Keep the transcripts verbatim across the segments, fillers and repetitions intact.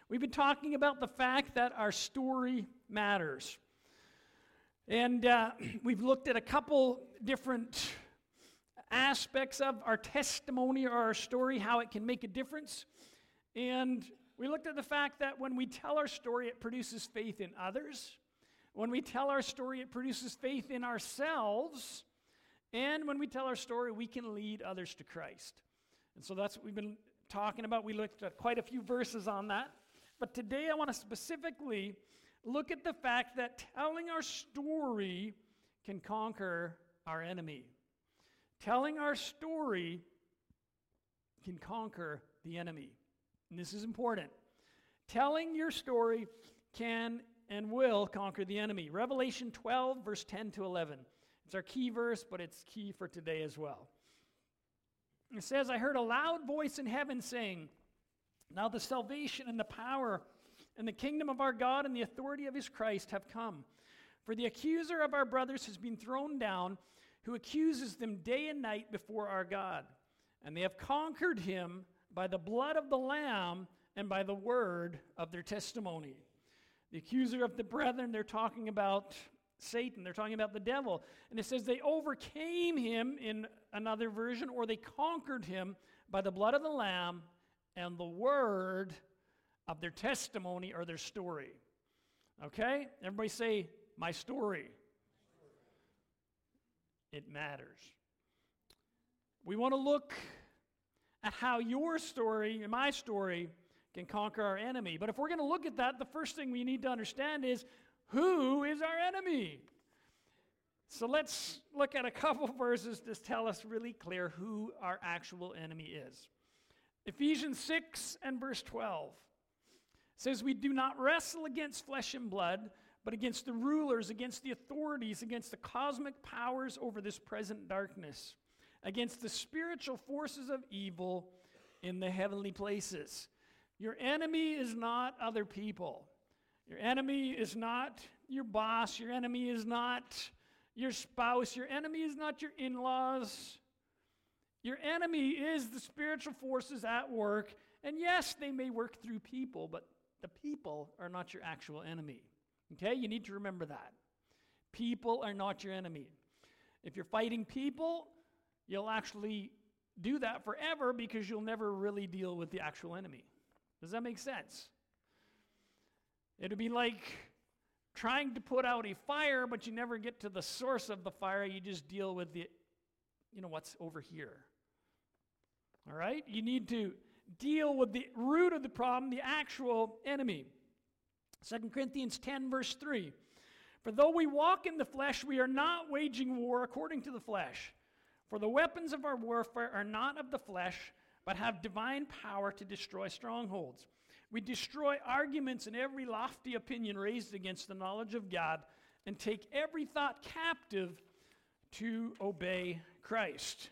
We've been talking about the fact that our story matters. And uh, we've looked at a couple different aspects of our testimony or our story, how it can make a difference. And we looked at the fact that when we tell our story, it produces faith in others. When we tell our story, it produces faith in ourselves. And when we tell our story, we can lead others to Christ. And so that's what we've been talking about. We looked at quite a few verses on that. But today I want to specifically look at the fact that telling our story can conquer our enemy. Telling our story can conquer the enemy. And this is important. Telling your story can and will conquer the enemy. Revelation twelve, verse ten to eleven. It's our key verse, but it's key for today as well. It says, I heard a loud voice in heaven saying, now the salvation and the power and the kingdom of our God and the authority of his Christ have come. For the accuser of our brothers has been thrown down, who accuses them day and night before our God. And they have conquered him by the blood of the Lamb and by the word of their testimony. The accuser of the brethren, they're talking about Satan. They're talking about the devil. And it says they overcame him in another version, or they conquered him by the blood of the Lamb and the word of their testimony or their story. Okay? Everybody say, my story. It matters. We want to look at how your story and my story can conquer our enemy. But if we're going to look at that, the first thing we need to understand is, who is our enemy? So let's look at a couple verses to tell us really clear who our actual enemy is. Ephesians six and verse twelve says, we do not wrestle against flesh and blood, but against the rulers, against the authorities, against the cosmic powers over this present darkness, against the spiritual forces of evil in the heavenly places. Your enemy is not other people. Your enemy is not your boss. Your enemy is not your spouse. Your enemy is not your in-laws. Your enemy is the spiritual forces at work. And yes, they may work through people, but the people are not your actual enemy. Okay? You need to remember that. People are not your enemy. If you're fighting people, you'll actually do that forever because you'll never really deal with the actual enemy. Does that make sense? It would be like trying to put out a fire, but you never get to the source of the fire. You just deal with the, you know, what's over here. All right? You need to deal with the root of the problem, the actual enemy. Second Corinthians ten, verse three. For though we walk in the flesh, we are not waging war according to the flesh. For the weapons of our warfare are not of the flesh, but have divine power to destroy strongholds. We destroy arguments and every lofty opinion raised against the knowledge of God, and take every thought captive to obey Christ.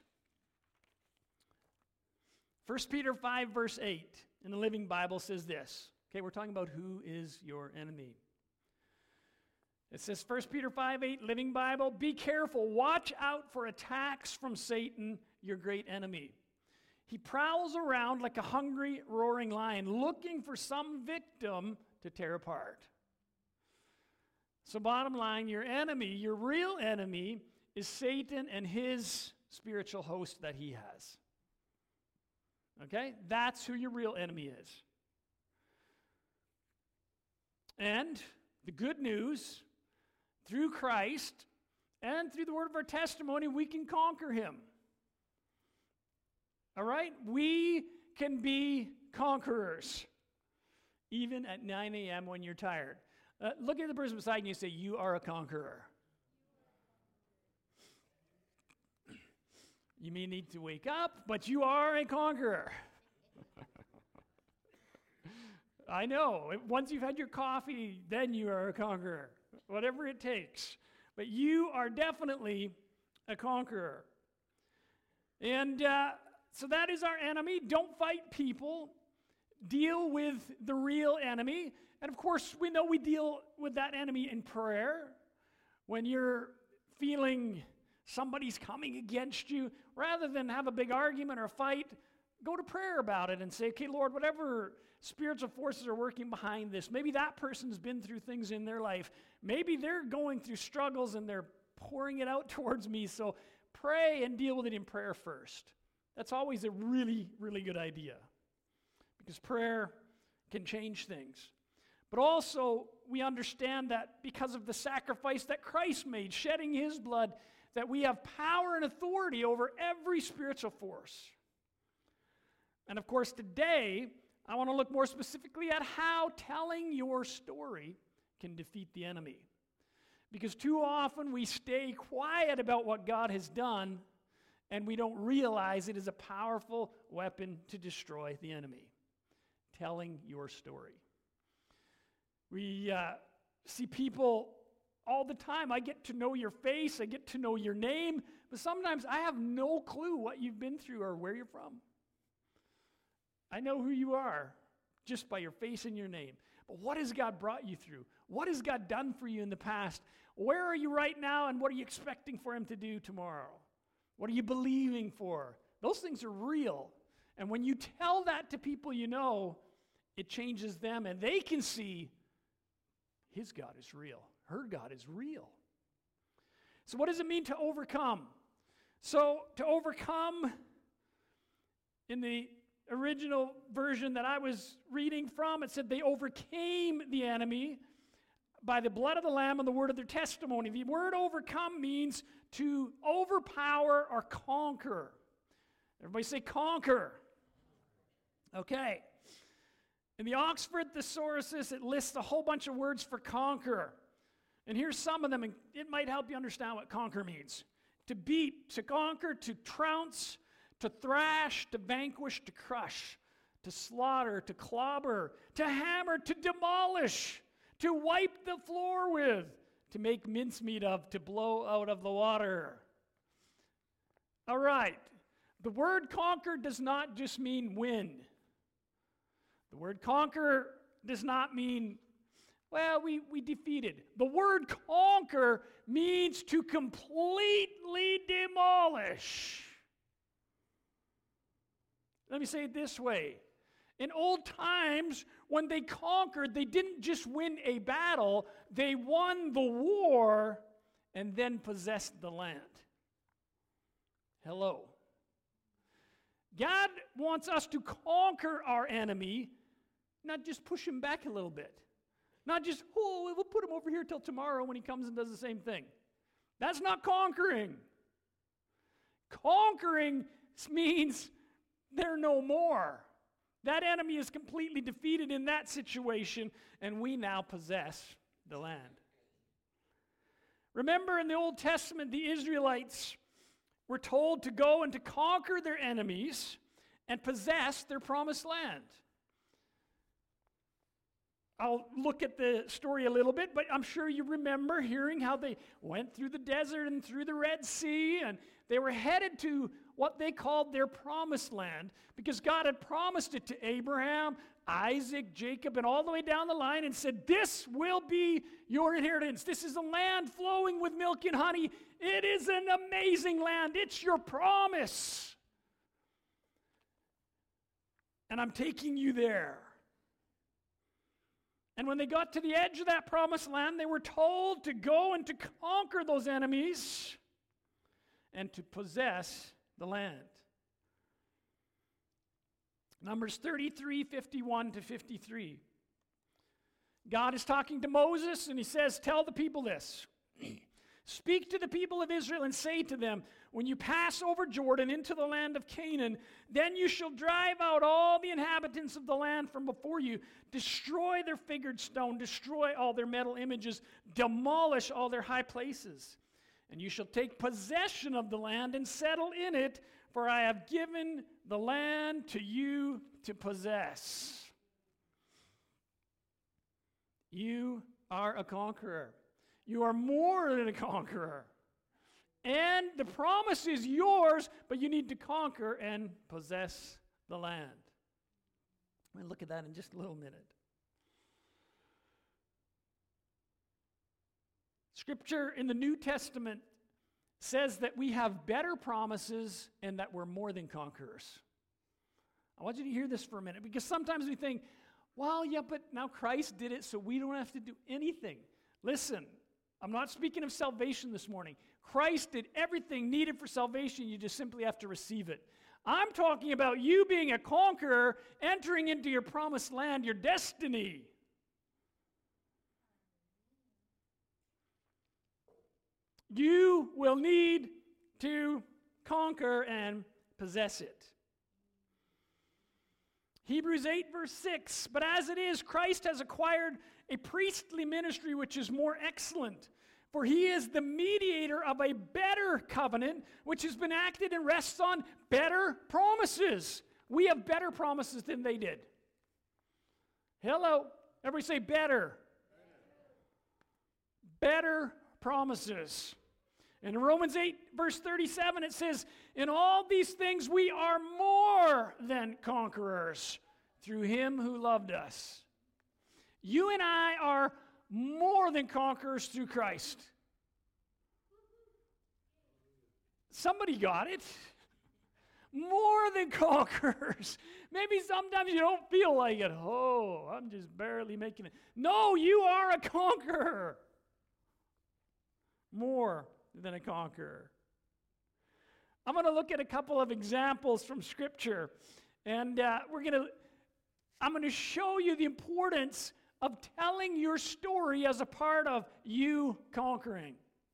First Peter five, verse eight in the Living Bible says this. Okay, we're talking about who is your enemy. It says, First Peter five, eight, Living Bible, be careful, watch out for attacks from Satan, your great enemy. He prowls around like a hungry, roaring lion, looking for some victim to tear apart. So bottom line, your enemy, your real enemy, is Satan and his spiritual host that he has. Okay? That's who your real enemy is. And the good news, through Christ and through the word of our testimony, we can conquer him. All right? We can be conquerors, even at nine a.m. when you're tired. Uh, look at the person beside you and say, you are a conqueror. You may need to wake up, but you are a conqueror. I know. Once you've had your coffee, then you are a conqueror. Whatever it takes. But you are definitely a conqueror. And uh, so that is our enemy. Don't fight people. Deal with the real enemy. And of course, we know we deal with that enemy in prayer. When you're feeling somebody's coming against you, rather than have a big argument or fight, go to prayer about it and say, okay, Lord, whatever spiritual forces are working behind this. Maybe that person's been through things in their life. Maybe they're going through struggles and they're pouring it out towards me. So pray and deal with it in prayer first. That's always a really, really good idea, because prayer can change things. But also, we understand that because of the sacrifice that Christ made, shedding his blood, that we have power and authority over every spiritual force. And of course, today, I want to look more specifically at how telling your story can defeat the enemy. Because too often we stay quiet about what God has done, and we don't realize it is a powerful weapon to destroy the enemy. Telling your story. We uh, see people all the time. I get to know your face, I get to know your name, but sometimes I have no clue what you've been through or where you're from. I know who you are just by your face and your name. But what has God brought you through? What has God done for you in the past? Where are you right now, and what are you expecting for him to do tomorrow? What are you believing for? Those things are real. And when you tell that to people you know, it changes them, and they can see his God is real. Her God is real. So what does it mean to overcome? So to overcome, in the original version that I was reading from, it said they overcame the enemy by the blood of the Lamb and the word of their testimony. The word overcome means to overpower or conquer. Everybody say conquer. Okay. In the Oxford Thesaurus, it lists a whole bunch of words for conquer. And here's some of them, and it might help you understand what conquer means. To beat, to conquer, to trounce, to thrash, to vanquish, to crush, to slaughter, to clobber, to hammer, to demolish, to wipe the floor with, to make mincemeat of, to blow out of the water. All right. The word conquer does not just mean win. The word conquer does not mean, well, we, we defeated. The word conquer means to completely demolish. Let me say it this way. In old times, when they conquered, they didn't just win a battle, they won the war and then possessed the land. Hello. God wants us to conquer our enemy, not just push him back a little bit. Not just, oh, we'll put him over here till tomorrow when he comes and does the same thing. That's not conquering. Conquering means they're no more. That enemy is completely defeated in that situation, and we now possess the land. Remember, in the Old Testament, the Israelites were told to go and to conquer their enemies and possess their promised land. I'll look at the story a little bit, but I'm sure you remember hearing how they went through the desert and through the Red Sea, and they were headed to what they called their promised land, because God had promised it to Abraham, Isaac, Jacob, and all the way down the line, and said, this will be your inheritance. This is a land flowing with milk and honey. It is an amazing land. It's your promise. And I'm taking you there. And when they got to the edge of that promised land, they were told to go and to conquer those enemies and to possess the land. Numbers thirty-three, fifty-one to fifty-three. God is talking to Moses, and he says, tell the people this. Speak to the people of Israel and say to them, when you pass over Jordan into the land of Canaan, then you shall drive out all the inhabitants of the land from before you, destroy their figured stone, destroy all their metal images, demolish all their high places. And you shall take possession of the land and settle in it, for I have given the land to you to possess. You are a conqueror. You are more than a conqueror. And the promise is yours, but you need to conquer and possess the land. We'll look at that in just a little minute. Scripture in the New Testament says that we have better promises and that we're more than conquerors. I want you to hear this for a minute, because sometimes we think, Well, yeah, but now Christ did it, so we don't have to do anything. Listen, I'm not speaking of salvation this morning. Christ did everything needed for salvation. You just simply have to receive it. I'm talking about you being a conqueror, entering into your promised land, your destiny. You will need to conquer and possess it. Hebrews eight, verse six, but as it is, Christ has acquired a priestly ministry which is more excellent. For he is the mediator of a better covenant, which has been acted and rests on better promises. We have better promises than they did. Hello. Everybody say better. Better promises. In Romans eight, verse thirty-seven, it says, in all these things we are more than conquerors through him who loved us. You and I are more than conquerors through Christ. Somebody got it. More than conquerors. Maybe sometimes you don't feel like it. Oh, I'm just barely making it. No, you are a conqueror. More than a conqueror. I'm going to look at a couple of examples from Scripture, and uh, we're going to. I'm going to show you the importance of telling your story as a part of you conquering.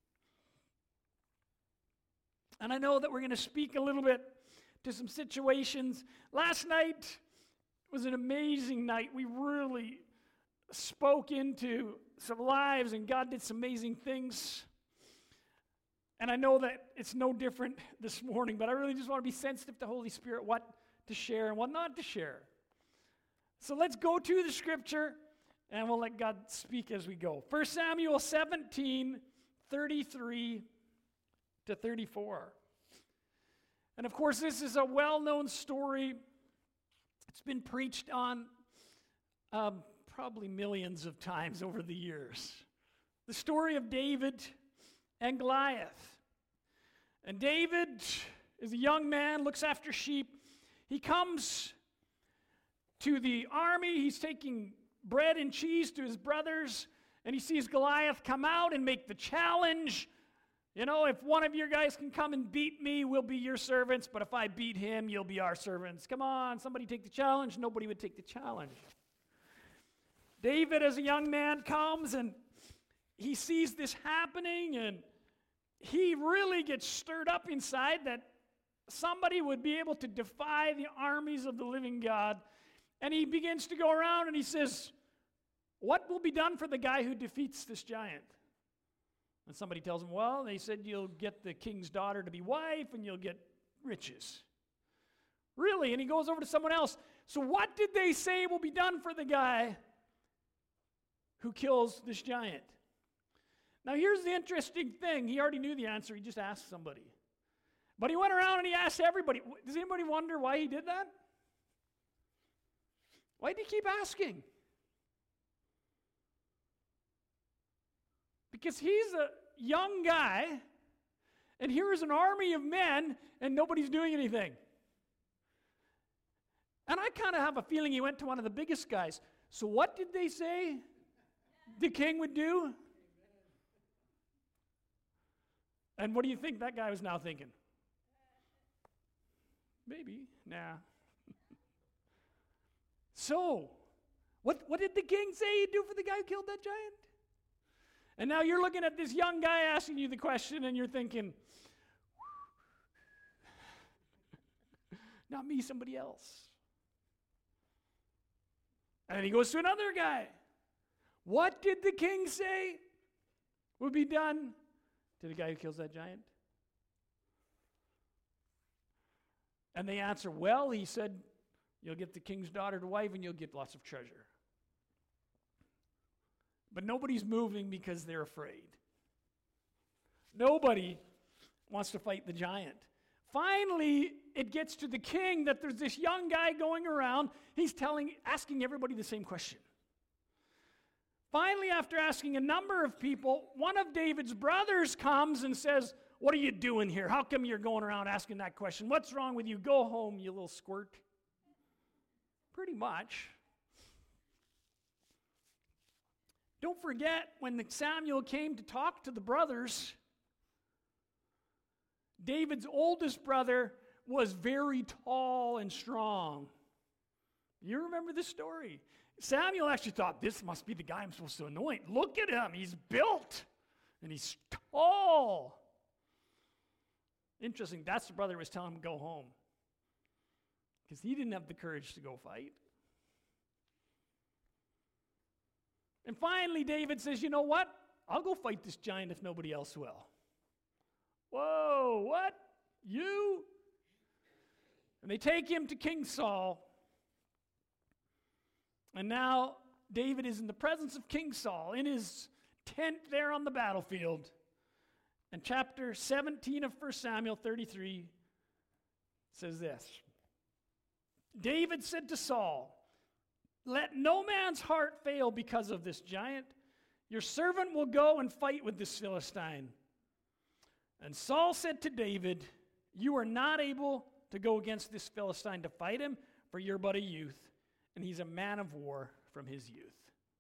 And I know that we're going to speak a little bit to some situations. Last night was an amazing night. We really spoke into some lives, and God did some amazing things. And I know that it's no different this morning, but I really just want to be sensitive to Holy Spirit, what to share and what not to share. So let's go to the Scripture, and we'll let God speak as we go. First Samuel seventeen, thirty-three to thirty-four. And of course, this is a well-known story. It's been preached on um, probably millions of times over the years. The story of David and Goliath. And David is a young man, looks after sheep. He comes to the army. He's taking bread and cheese to his brothers, and he sees Goliath come out and make the challenge. You know, if one of your guys can come and beat me, we'll be your servants, but if I beat him, you'll be our servants. Come on, somebody take the challenge. Nobody would take the challenge. David, as a young man, comes and he sees this happening, and he really gets stirred up inside that somebody would be able to defy the armies of the living God. And he begins to go around and he says, what will be done for the guy who defeats this giant? And somebody tells him, well, they said you'll get the king's daughter to be wife and you'll get riches. Really? And he goes over to someone else. So what did they say will be done for the guy who kills this giant? Now, here's the interesting thing. He already knew the answer. He just asked somebody. But he went around and he asked everybody. Does anybody wonder why he did that? Why did he keep asking? Because he's a young guy, and here is an army of men, and nobody's doing anything. And I kind of have a feeling he went to one of the biggest guys. So what did they say the king would do? And what do you think that guy was now thinking? Maybe. Nah. So, what, what did the king say he'd do for the guy who killed that giant? And now you're looking at this young guy asking you the question, and you're thinking, not me, somebody else. And then he goes to another guy. What did the king say would be done to the guy who kills that giant? And they answer, well, he said, you'll get the king's daughter to wife and you'll get lots of treasure. But nobody's moving because they're afraid. Nobody wants to fight the giant. Finally, it gets to the king that there's this young guy going around. He's telling, asking everybody the same question. Finally, after asking a number of people, one of David's brothers comes and says, what are you doing here? How come you're going around asking that question? What's wrong with you? Go home, you little squirt. Pretty much. Don't forget, when the Samuel came to talk to the brothers, David's oldest brother was very tall and strong. You remember this story? Samuel actually thought, this must be the guy I'm supposed to anoint. Look at him. He's built and he's tall. Interesting. That's the brother who was telling him to go home, because he didn't have the courage to go fight. And finally, David says, you know what? I'll go fight this giant if nobody else will. Whoa, what? You? And they take him to King Saul. And now David is in the presence of King Saul in his tent there on the battlefield. And chapter seventeen of First Samuel thirty-three says this. David said to Saul, let no man's heart fail because of this giant. Your servant will go and fight with this Philistine. And Saul said to David, you are not able to go against this Philistine to fight him, for you're but a youth, and he's a man of war from his youth.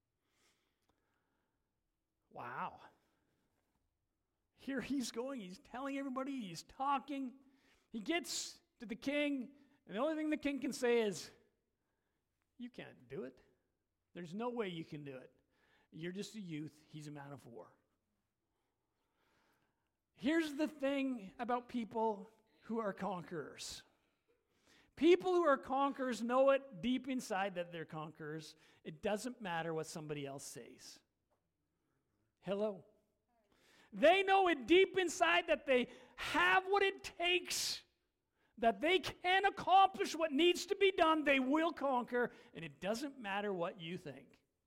Wow. Here he's going, he's telling everybody, he's talking. He gets to the king, and the only thing the king can say is, you can't do it. There's no way you can do it. You're just a youth, he's a man of war. Here's the thing about people who are conquerors. People who are conquerors know it deep inside that they're conquerors. It doesn't matter what somebody else says. Hello? They know it deep inside that they have what it takes, that they can accomplish what needs to be done. They will conquer, and it doesn't matter what you think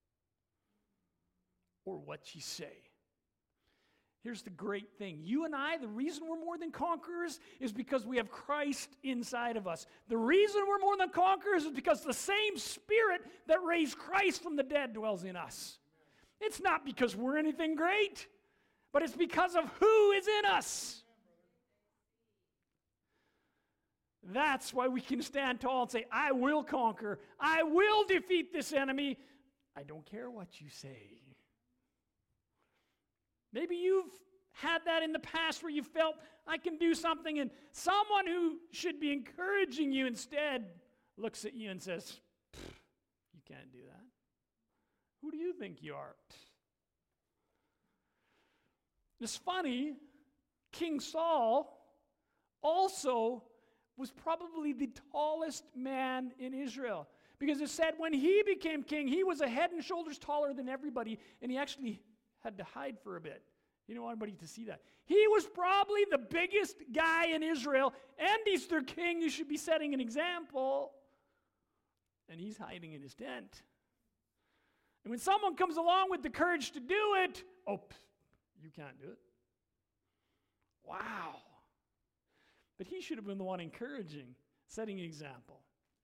or what you say. Here's the great thing. You and I, the reason we're more than conquerors is because we have Christ inside of us. The reason we're more than conquerors is because the same Spirit that raised Christ from the dead dwells in us. It's not because we're anything great, but it's because of who is in us. That's why we can stand tall and say, I will conquer. I will defeat this enemy. I don't care what you say. Maybe you've had that in the past where you felt, I can do something, and someone who should be encouraging you instead looks at you and says, you can't do that. Who do you think you are? It's funny, King Saul also was probably the tallest man in Israel. Because it said when he became king, he was a head and shoulders taller than everybody, and he actually had to hide for a bit. He didn't want anybody to see that. He was probably the biggest guy in Israel, and he's their king who should be setting an example. And he's hiding in his tent. And when someone comes along with the courage to do it, oh, you can't do it. Wow. But he should have been the one encouraging, setting an example.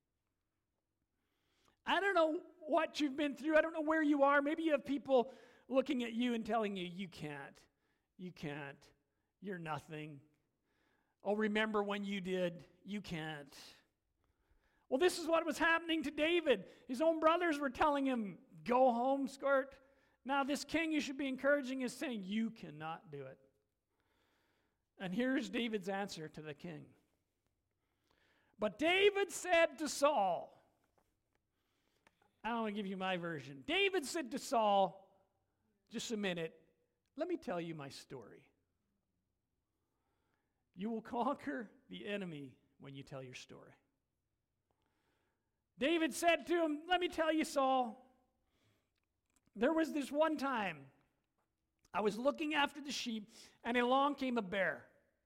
I don't know what you've been through. I don't know where you are. Maybe you have people looking at you and telling you, you can't. You can't. You're nothing. Oh, remember when you did. You can't. Well, this is what was happening to David. His own brothers were telling him, go home, skirt. Now this king you should be encouraging is saying, you cannot do it. And here's David's answer to the king. But David said to Saul, I don't want to give you my version. David said to Saul, just a minute, let me tell you my story. You will conquer the enemy when you tell your story. David said to him, let me tell you, Saul, there was this one time I was looking after the sheep, and along came a bear.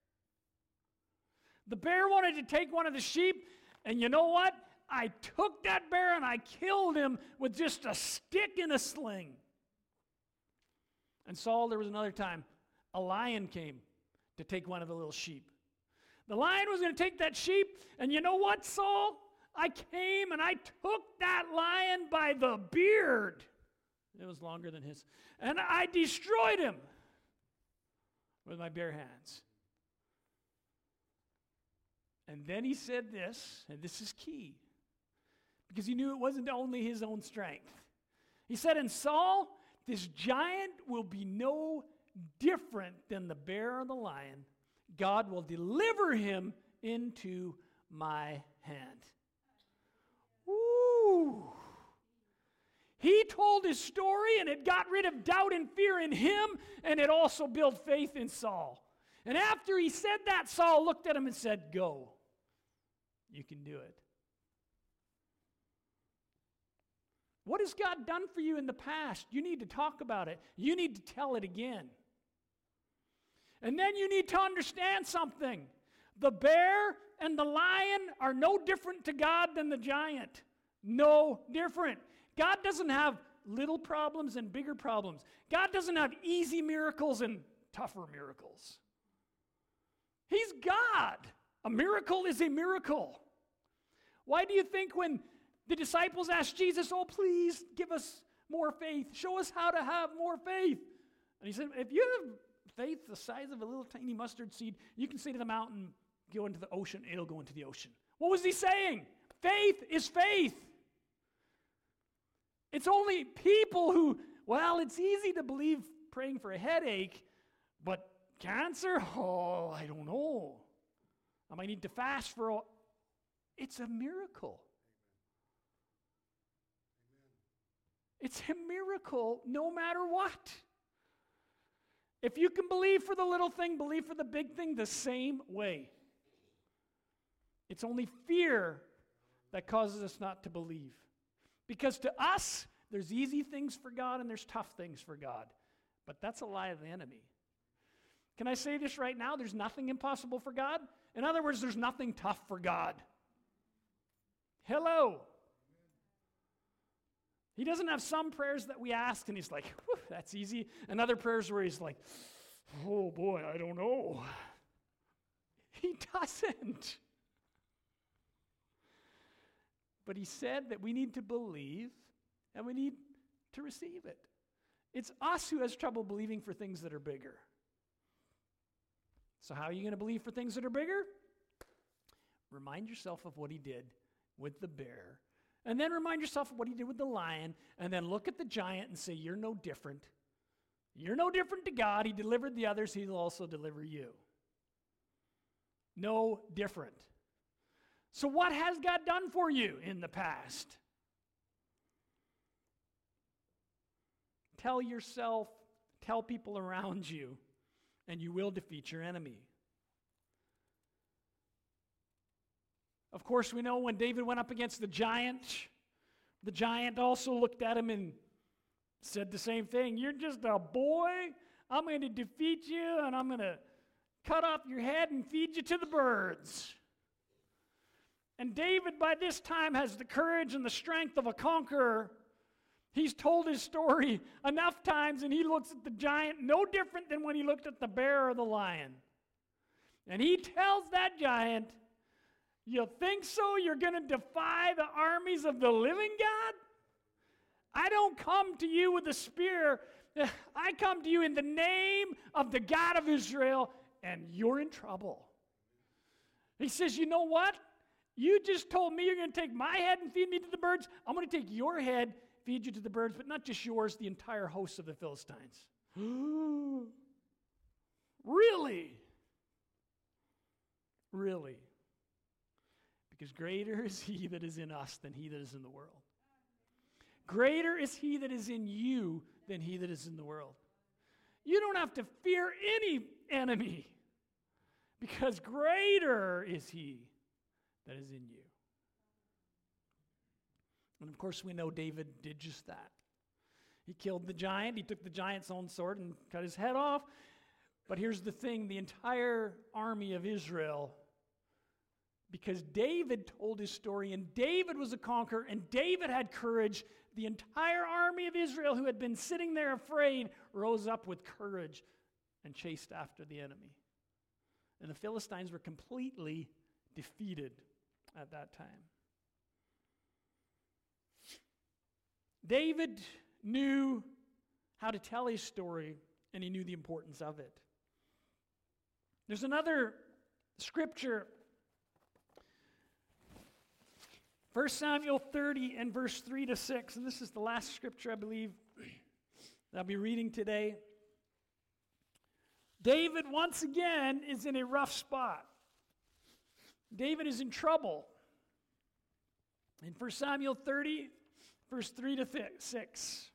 The bear wanted to take one of the sheep, and you know what? I took that bear and I killed him with just a stick and a sling. And Saul, there was another time, a lion came to take one of the little sheep. The lion was going to take that sheep, and you know what, Saul? I came and I took that lion by the beard. It was longer than his. And I destroyed him with my bare hands. And then he said this, and this is key, because he knew it wasn't only his own strength. He said, and Saul, this giant will be no different than the bear or the lion. God will deliver him into my hand. Woo! He told his story, and it got rid of doubt and fear in him, and it also built faith in Saul. And after he said that, Saul looked at him and said, "Go. You can do it." What has God done for you in the past? You need to talk about it. You need to tell it again. And then you need to understand something. The bear and the lion are no different to God than the giant. No different. God doesn't have little problems and bigger problems. God doesn't have easy miracles and tougher miracles. He's God. A miracle is a miracle. Why do you think when the disciples asked Jesus, "Oh, please give us more faith. Show us how to have more faith." And he said, "If you have faith the size of a little tiny mustard seed, you can say to the mountain, go into the ocean, it'll go into the ocean." What was he saying? Faith is faith. It's only people who, well, it's easy to believe praying for a headache, but cancer? Oh, I don't know. I might need to fast for a... It's a miracle. It's a miracle no matter what. If you can believe for the little thing, believe for the big thing the same way. It's only fear that causes us not to believe. Because to us, there's easy things for God and there's tough things for God. But that's a lie of the enemy. Can I say this right now? There's nothing impossible for God. In other words, there's nothing tough for God. Hello. He doesn't have some prayers that we ask and he's like, whew, that's easy. And other prayers where he's like, oh boy, I don't know. He doesn't. But he said that we need to believe and we need to receive it. It's us who has trouble believing for things that are bigger. So how are you going to believe for things that are bigger? Remind yourself of what he did with the bear. And then remind yourself of what he did with the lion. And then look at the giant and say, you're no different. You're no different to God. He delivered the others. He'll also deliver you. No different. So what has God done for you in the past? Tell yourself, tell people around you, and you will defeat your enemy. Of course, we know when David went up against the giant, the giant also looked at him and said the same thing. You're just a boy. I'm going to defeat you, and I'm going to cut off your head and feed you to the birds. And David, by this time, has the courage and the strength of a conqueror. He's told his story enough times, and he looks at the giant no different than when he looked at the bear or the lion. And he tells that giant, you think so? You're going to defy the armies of the living God? I don't come to you with a spear. I come to you in the name of the God of Israel, and you're in trouble. He says, you know what? You just told me you're going to take my head and feed me to the birds. I'm going to take your head, feed you to the birds, but not just yours, the entire host of the Philistines. Really? Really? Because greater is he that is in us than he that is in the world. Greater is he that is in you than he that is in the world. You don't have to fear any enemy, because greater is he that is in you. And of course, we know David did just that. He killed the giant. He took the giant's own sword and cut his head off. But here's the thing, the entire army of Israel, because David told his story, and David was a conqueror, and David had courage, the entire army of Israel who had been sitting there afraid rose up with courage and chased after the enemy. And the Philistines were completely defeated at that time. David knew how to tell his story, and he knew the importance of it. There's another scripture, First Samuel thirty and verse three to six, and this is the last scripture, I believe, that I'll be reading today, David once again is in a rough spot. David is in trouble. In First Samuel thirty, verse three to six.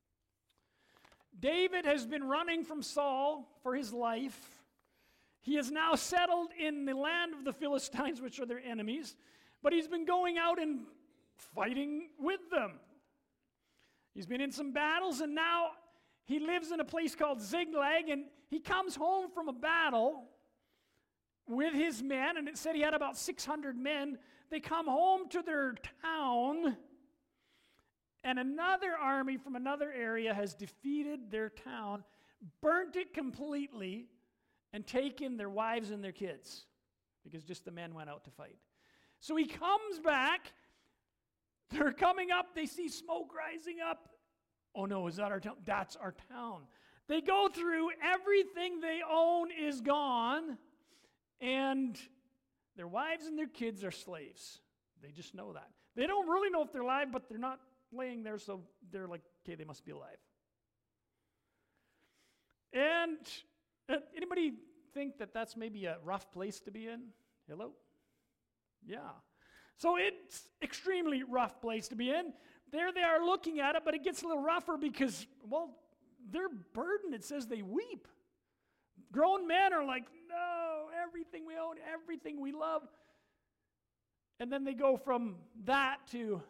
David has been running from Saul for his life. He is now settled in the land of the Philistines, which are their enemies, but he's been going out and fighting with them. He's been in some battles, and now he lives in a place called Ziklag, and he comes home from a battle with his men, and it said he had about six hundred men. They come home to their town, and another army from another area has defeated their town, burnt it completely, and taken their wives and their kids, because just the men went out to fight. So he comes back. They're coming up. They see smoke rising up. Oh no, is that our town? That's our town. They go through. Everything they own is gone. And their wives and their kids are slaves. They just know that. They don't really know if they're alive, but they're not laying there, so they're like, okay, they must be alive. And uh, anybody think that that's maybe a rough place to be in? Hello? Yeah. So it's extremely rough place to be in. There they are looking at it, but it gets a little rougher because, well, they're burdened. It says they weep. Grown men are like, no, everything we own, everything we love. And then they go from that to,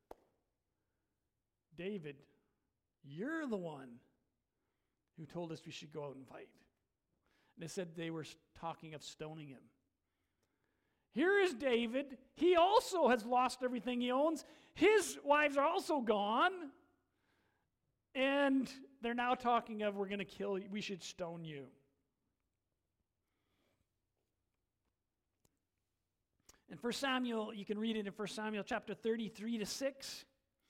David, you're the one who told us we should go out and fight. And they said they were talking of stoning him. Here is David. He also has lost everything he owns. His wives are also gone. And they're now talking of, we're going to kill you. We should stone you. In First Samuel, you can read it in First Samuel chapter thirty-three to six.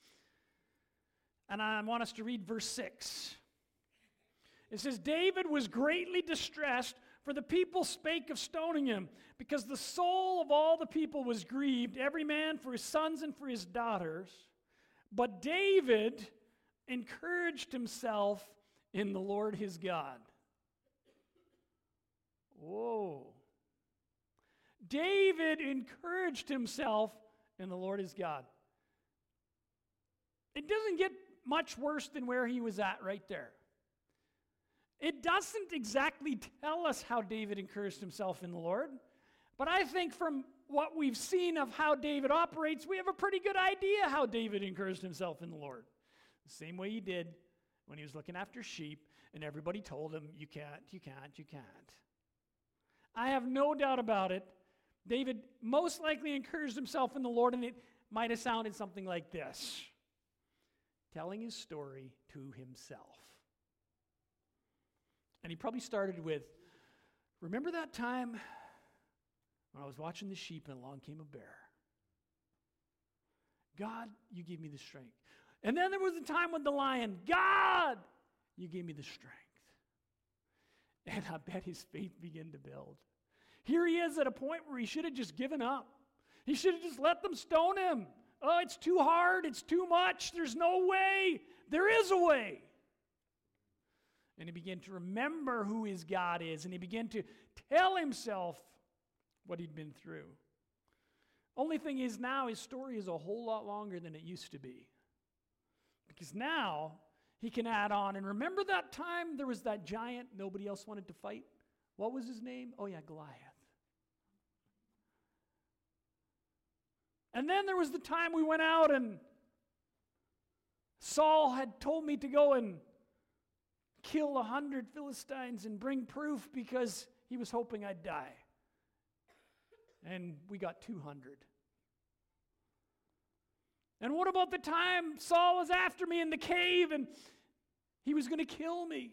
And I want us to read verse six. It says, David was greatly distressed, for the people spake of stoning him, because the soul of all the people was grieved, every man for his sons and for his daughters. But David encouraged himself in the Lord his God. Whoa. David encouraged himself in the Lord his God. It doesn't get much worse than where he was at right there. It doesn't exactly tell us how David encouraged himself in the Lord, but I think from what we've seen of how David operates, we have a pretty good idea how David encouraged himself in the Lord. The same way he did when he was looking after sheep and everybody told him, you can't, you can't, you can't. I have no doubt about it. David most likely encouraged himself in the Lord, and it might have sounded something like this, telling his story to himself. And he probably started with, remember that time when I was watching the sheep and along came a bear? God, you gave me the strength. And then there was a time with the lion. God, you gave me the strength. And I bet his faith began to build. Here he is at a point where he should have just given up. He should have just let them stone him. Oh, it's too hard. It's too much. There's no way. There is a way. And he began to remember who his God is. And he began to tell himself what he'd been through. Only thing is now his story is a whole lot longer than it used to be. Because now he can add on. And remember that time there was that giant nobody else wanted to fight? What was his name? Oh yeah, Goliath. And then there was the time we went out and Saul had told me to go and kill a hundred Philistines and bring proof because he was hoping I'd die. And we got two hundred. And what about the time Saul was after me in the cave and he was going to kill me?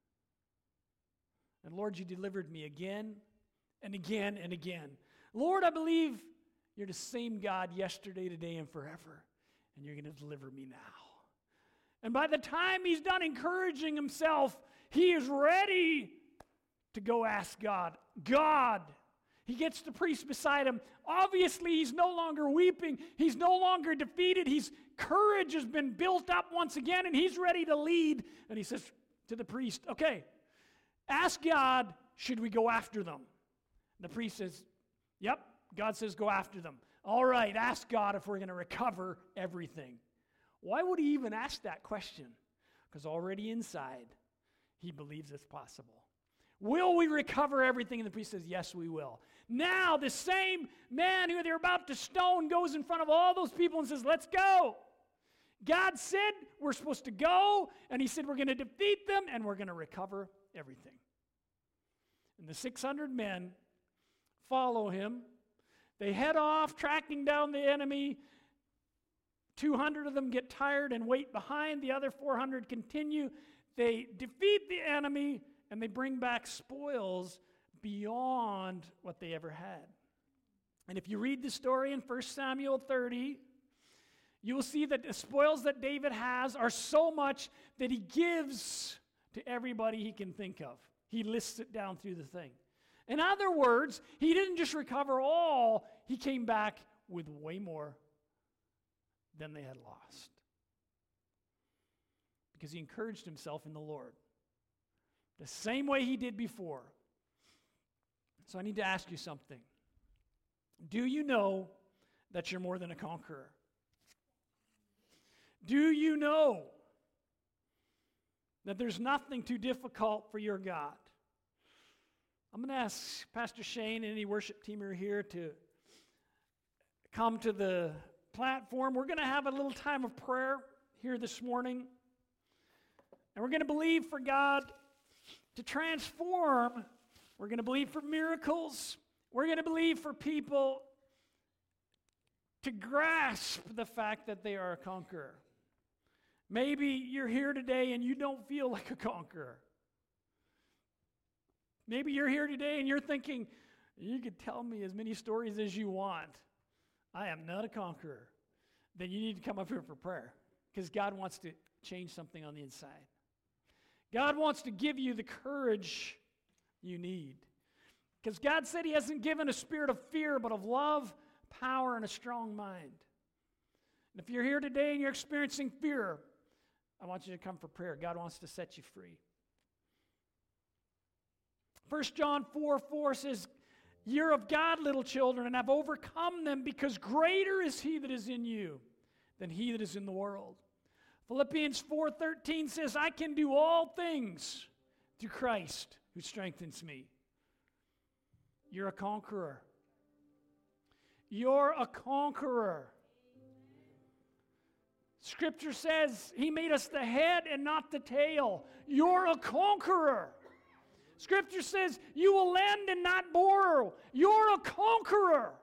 And Lord, you delivered me again and again and again. Lord, I believe you're the same God yesterday, today, and forever. And you're going to deliver me now. And by the time he's done encouraging himself, he is ready to go ask God. God, He gets the priest beside him. Obviously, he's no longer weeping. He's no longer defeated. His courage has been built up once again, and he's ready to lead. And he says to the priest, okay, ask God, should we go after them? The priest says, yep. God says go after them. All right, ask God if we're going to recover everything. Why would he even ask that question? Because already inside, he believes it's possible. Will we recover everything? And the priest says, yes, we will. Now, the same man who they're about to stone goes in front of all those people and says, let's go. God said we're supposed to go, and he said we're going to defeat them, and we're going to recover everything. And the six hundred men follow him. They head off, tracking down the enemy. two hundred of them get tired and wait behind. The other four hundred continue. They defeat the enemy, and they bring back spoils beyond what they ever had. And if you read the story in First Samuel thirty, you will see that the spoils that David has are so much that he gives to everybody he can think of. He lists it down through the thing. In other words, he didn't just recover all, he came back with way more than they had lost. Because he encouraged himself in the Lord, the same way he did before. So I need to ask you something. Do you know that you're more than a conqueror? Do you know that there's nothing too difficult for your God? I'm going to ask Pastor Shane and any worship team who are here to come to the platform. We're going to have a little time of prayer here this morning. And we're going to believe for God to transform. We're going to believe for miracles. We're going to believe for people to grasp the fact that they are a conqueror. Maybe you're here today and you don't feel like a conqueror. Maybe you're here today and you're thinking, you could tell me as many stories as you want. I am not a conqueror. Then you need to come up here for prayer, because God wants to change something on the inside. God wants to give you the courage you need. Because God said he hasn't given a spirit of fear, but of love, power, and a strong mind. And if you're here today and you're experiencing fear, I want you to come for prayer. God wants to set you free. First John four four says, you're of God, little children, and have overcome them, because greater is he that is in you than he that is in the world. Philippians four thirteen says, I can do all things through Christ who strengthens me. You're a conqueror. You're a conqueror. Scripture says he made us the head and not the tail. You're a conqueror. Scripture says you will lend and not borrow. You're a conqueror.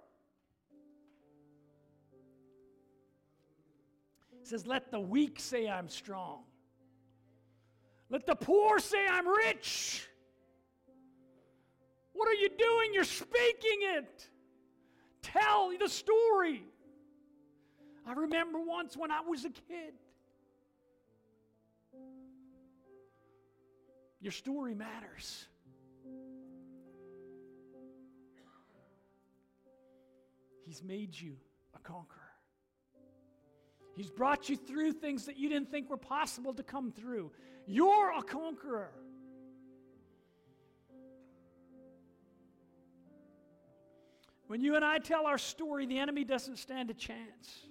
It says, let the weak say I'm strong. Let the poor say I'm rich. What are you doing? You're speaking it. Tell the story. I remember once when I was a kid. Your story matters. He's made you a conqueror. He's brought you through things that you didn't think were possible to come through. You're a conqueror. When you and I tell our story, the enemy doesn't stand a chance.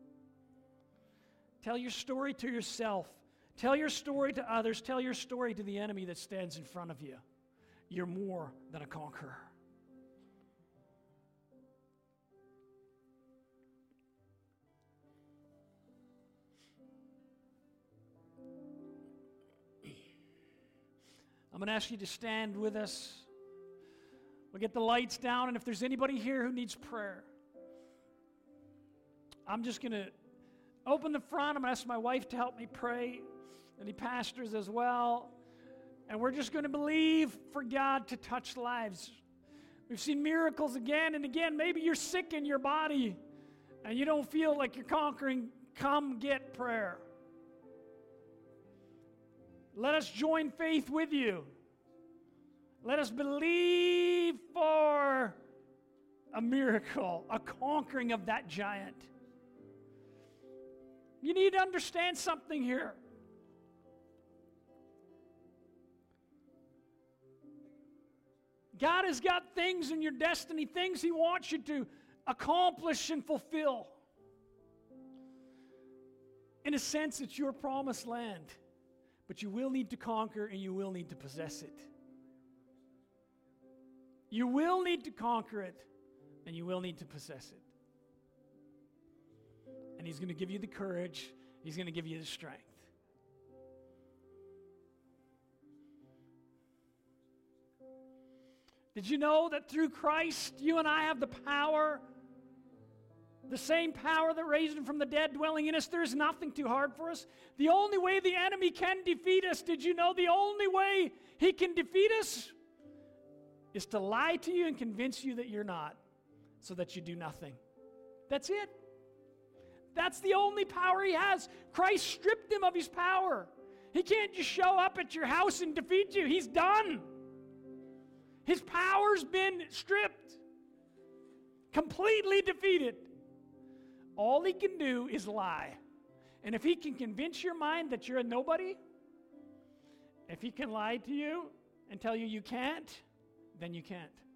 Tell your story to yourself. Tell your story to others. Tell your story to the enemy that stands in front of you. You're more than a conqueror. I'm going to ask you to stand with us. We'll get the lights down, and if there's anybody here who needs prayer, I'm just going to open the front. I'm going to ask my wife to help me pray, and the pastors as well. And we're just going to believe for God to touch lives. We've seen miracles again and again. Maybe you're sick in your body, and you don't feel like you're conquering. Come get prayer. Let us join faith with you. Let us believe for a miracle, a conquering of that giant. You need to understand something here. God has got things in your destiny, things He wants you to accomplish and fulfill. In a sense, it's your promised land, but you will need to conquer and you will need to possess it. You will need to conquer it and you will need to possess it. And He's going to give you the courage, He's going to give you the strength. Did you know that through Christ, you and I have the power, the same power that raised Him from the dead dwelling in us? There's nothing too hard for us. The only way the enemy can defeat us, did you know the only way he can defeat us is to lie to you and convince you that you're not, so that you do nothing. That's it. That's the only power he has. Christ stripped him of his power. He can't just show up at your house and defeat you. He's done. His power's been stripped, completely defeated. All he can do is lie. And if he can convince your mind that you're a nobody, if he can lie to you and tell you you can't, then you can't.